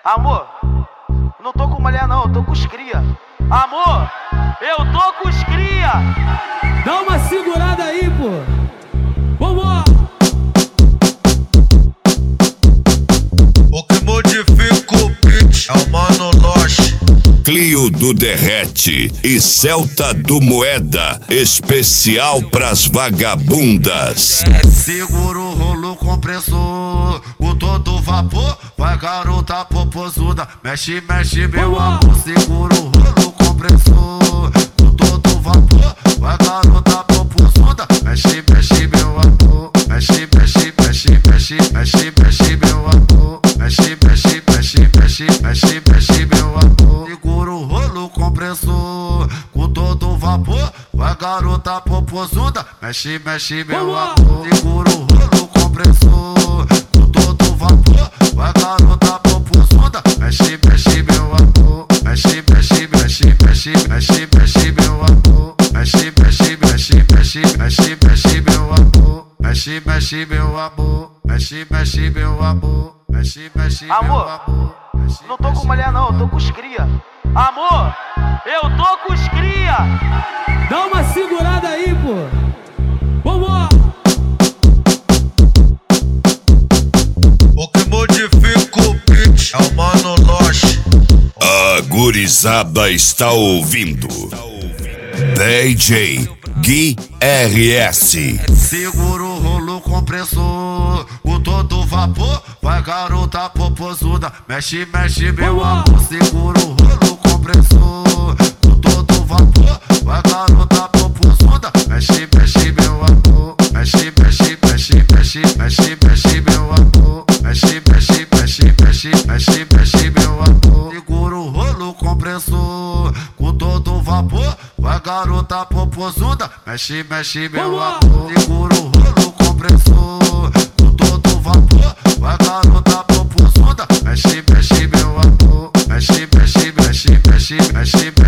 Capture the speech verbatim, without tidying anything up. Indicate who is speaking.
Speaker 1: Amor, não tô com mulher não, eu tô com os cria. Amor, eu tô com os cria.
Speaker 2: Dá uma segurada aí, pô. Vamos!
Speaker 3: O que modifica o beat é o Mano Loche,
Speaker 4: Clio do Derrete e Celta do Moeda, especial pras vagabundas.
Speaker 3: é, segura o rolo compressor, com todo vapor, vai garota popozuda, mexe, mexe meu amor. Segura o rolo compressor, com todo vapor, vai garota popozuda, mexe, mexe meu amor. Mexe, mexe, mexe, mexe, mexe, mexe meu amor. Mexe, mexe, mexe, mexe, mexe, mexe meu amor. Segura o rolo compressor, com todo vapor, vai garota popozuda, mexe, mexe meu amor. Segura o rolo compressor, com todo vapor, vai garota popozuda, mexe, mexe meu amor. Mexe, mexe, mexe, mexe, mexe, mexe meu amor. Mexe, mexe, mexe, mexe, mexe, mexe meu amor. Mexe, mexe meu amor. Mexe, mexe meu amor. Mexe, mexe meu
Speaker 1: Amor,
Speaker 3: amor. Mexe,
Speaker 1: não tô com
Speaker 3: mexe,
Speaker 1: mulher não, eu tô com os cria. Amor, eu tô com os cria.
Speaker 2: Dá uma segurada aí, pô. Vamos!
Speaker 3: O que modifica o beat é o Mano Loche.
Speaker 4: A gurizada está ouvindo D J Gui R S.
Speaker 3: Segura o rolo compressor, com todo vapor, vai garota popozuda, mexe, mexe meu amor. Segura o rolo compressor, com todo vapor, vai garota popozuda, mexe, mexe meu amor. Mexe, mexe, mexe, mexe, mexe, mexe meu amor. Mexe, mexe, mexe, mexe, mexe, mexe meu amor. Segura o rolo compressor, com todo vapor, vai garota popozuda, mexe, mexe meu amor. Segura o rolo compressor, com todo vapor, vai garota popozuda, mexe, mexe meu amor. Mexe, mexe, mexe, mexe, mexe,